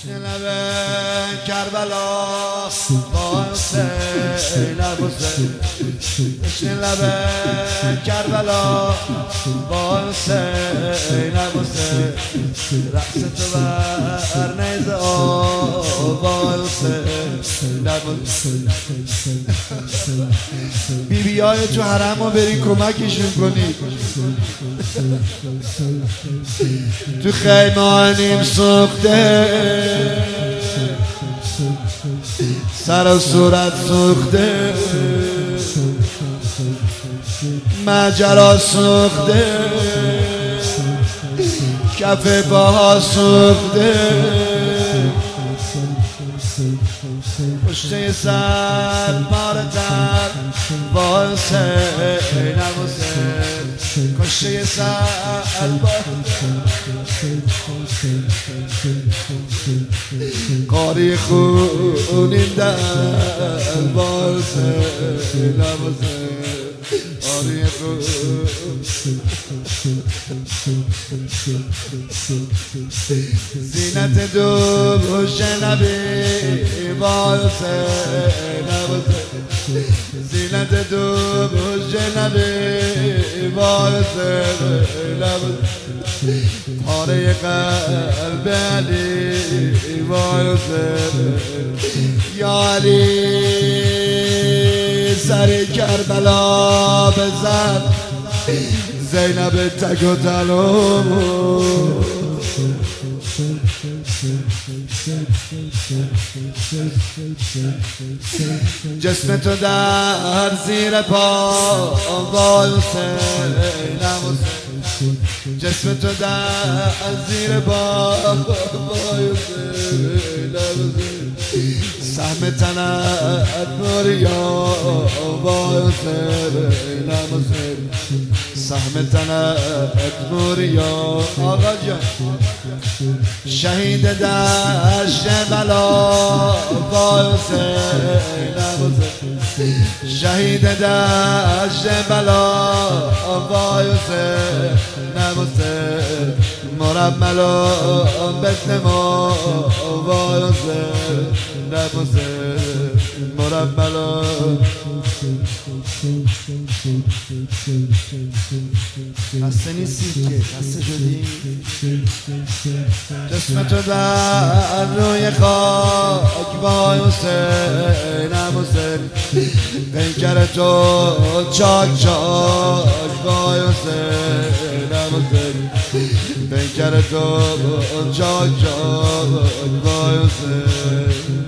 تشنه لب کربلا با حسین ابو حسین تشنه لب کربلا با حسین ابو حسین رأس تو بر نیز با حسین ابو حسین بیبی های تو حرم رو برین کمکشون کنید تو خیمانیم سوخته سر و صورت سوخته مجرا سوخته کف پاها سوخته پشته سر مارتر با حسین ابو حسین کشته سر قاری خونین در با حسین ابو حسین قاری خون زینت دوش نبی با حسین ابو حسین زینت دوش نبی با حسین ابو حسین پاره قلب علی با حسین یا علی سر کربلا بزن زینب تک و تنها جسم تو در زیر پا با حسین ابو حسین جسم تو در زیر پا با حسین ابو حسین سهم تنت نوریا با حسین ابو حسین سهم تنت نوریا آقا جان شهید دشت بلا با حسین ابو حسین شهید دشت بلا با حسین ابو حسین مرمل و بسم ما با حسین ابو حسین مرمل و خسته نیستی که خسته شدی جسم تو در روی خاک با حسین ابو حسین پیکر تو چاک چاک با حسین ابو حسین پیکر تو چاک چاک با حسین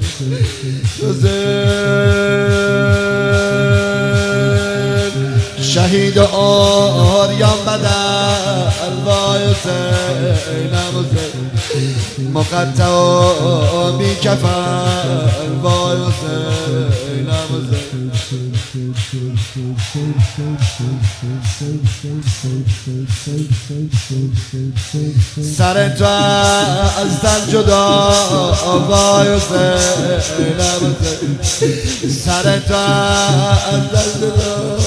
شهید آریان بدل با حسین ابو حسین مقطع و بی کفن با حسین ابو حسین سر تو از تن جدا با حسین ابو حسین سر تو از تن جدا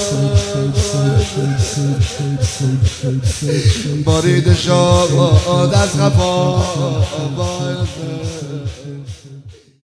بریده شد از خفا با حسین